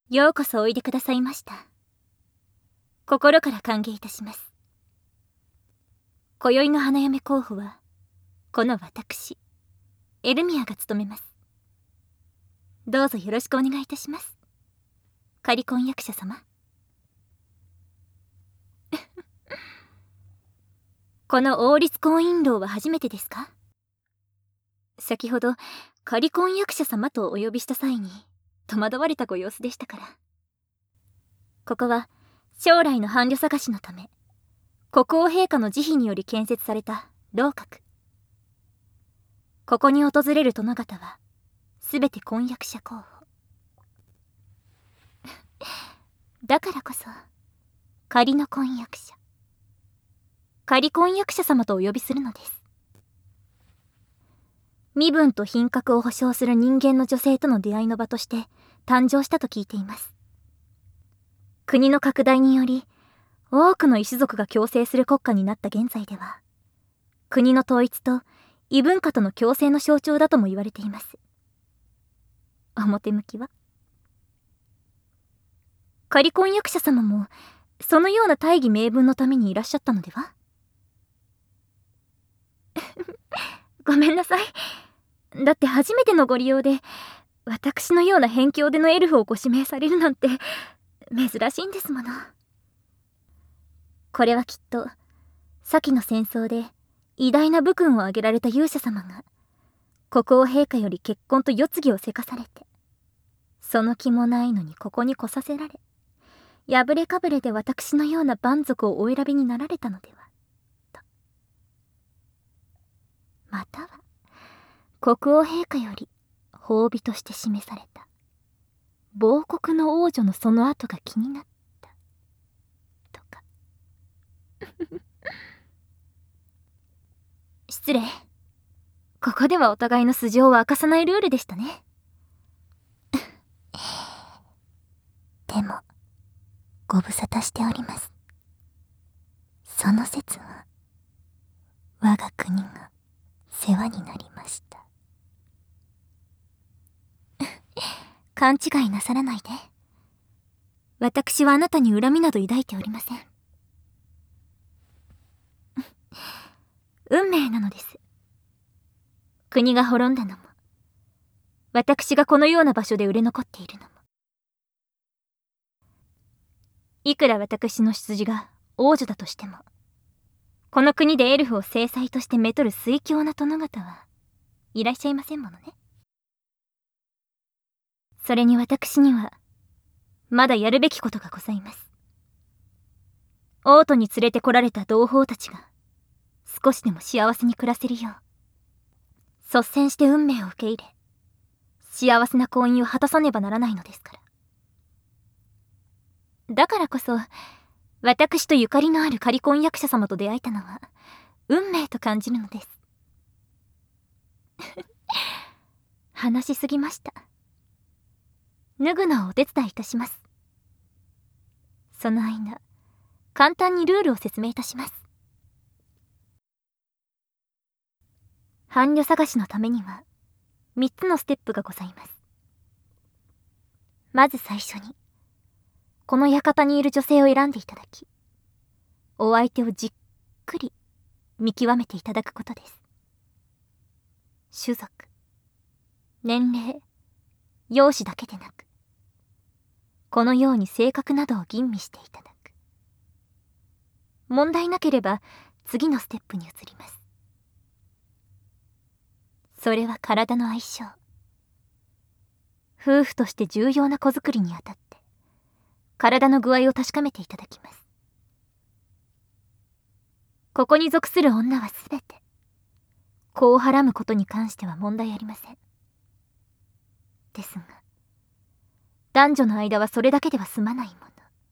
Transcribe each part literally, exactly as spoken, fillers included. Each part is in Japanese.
ようこそおいでくださいました。心から歓迎いたします。今宵の花嫁候補はこの私エルミアが務めます。どうぞよろしくお願いいたします、仮婚約者様。この王立婚姻楼は初めてですか？先ほど仮婚約者様とお呼びした際に戸惑われたご様子でしたから。ここは将来の伴侶探しのため国王陛下の慈悲により建設された楼閣。ここに訪れる殿方はすべて婚約者候補だからこそ仮の婚約者、仮婚約者様とお呼びするのです。身分と品格を保証する人間の女性との出会いの場として誕生したと聞いています。国の拡大により多くの異種族が共生する国家になった現在では、国の統一と異文化との共生の象徴だとも言われています。表向きは仮婚約者様もそのような大義名分のためにいらっしゃったのでは？ごめんなさい。だって初めてのご利用で私のような辺境でのエルフをご指名されるなんて珍しいんですもの。これはきっと先の戦争で偉大な武勲を挙げられた勇者様が国王陛下より結婚と世継ぎをせかされて、その気もないのにここに来させられ、破れかぶれで私のような蛮族をお選びになられたのではと。または国王陛下より褒美として示された亡国の王女のその後が気になったとか。失礼。ここではお互いの素性を明かさないルールでしたね。 でもご無沙汰しております。その節は我が国が世話になりました。 勘違いなさらないで。私はあなたに恨みなど抱いておりません。運命なのです。国が滅んだのも、私がこのような場所で売れ残っているのも。いくら私の出自が王女だとしても、この国でエルフを正妻としてめとる推強な殿方はいらっしゃいませんものね。それに私にはまだやるべきことがございます。王都に連れてこられた同胞たちが少しでも幸せに暮らせるよう率先して運命を受け入れ、幸せな婚姻を果たさねばならないのですから。だからこそ私とゆかりのある仮婚約者様と出会えたのは運命と感じるのです。話しすぎました。脱ぐのをお手伝いいたします。その間簡単にルールを説明いたします。伴侶探しのためにはみっつのステップがございます。まず最初にこの館にいる女性を選んでいただき、お相手をじっくり見極めていただくことです。種族、年齢、容姿だけでなく、このように性格などを吟味していただく。問題なければ次のステップに移ります。それは体の相性。夫婦として重要な子作りにあたって体の具合を確かめていただきます。ここに属する女はすべて子をはらむことに関しては問題ありません。ですが男女の間はそれだけでは済まないもの。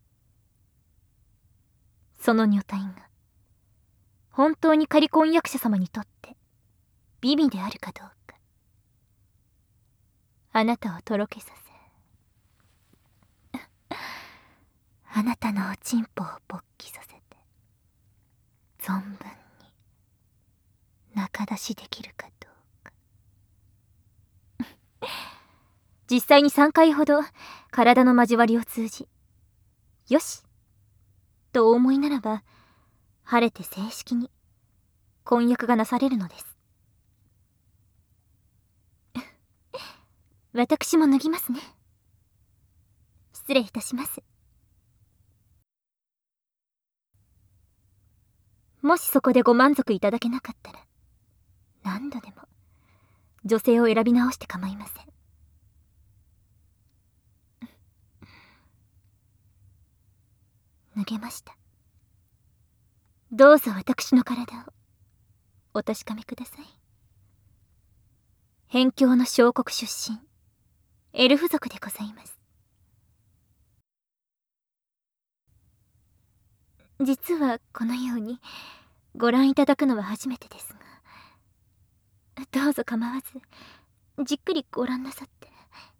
その女体が本当に仮婚約者様にとって美味であるかどうか、あなたをとろけさせあなたのおちんぽを勃起させて存分に仲出しできるかどうか実際にさんかいほど体の交わりを通じ、よしとお思いならば、晴れて正式に婚約がなされるのです。私も脱ぎますね。失礼いたします。もしそこでご満足いただけなかったら、何度でも女性を選び直して構いません。脱げました。どうぞ私の体をお確かめください。辺境の小国出身、エルフ族でございます。実はこのようにご覧いただくのは初めてですが、どうぞ構わずじっくりご覧なさって。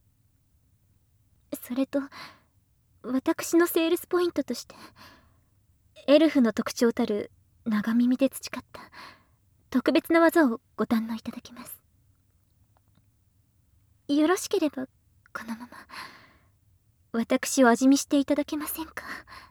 それと私のセールスポイントとして、エルフの特徴たる長耳で培った特別な技をご堪能いただけます。よろしければこのまま私を味見していただけませんか？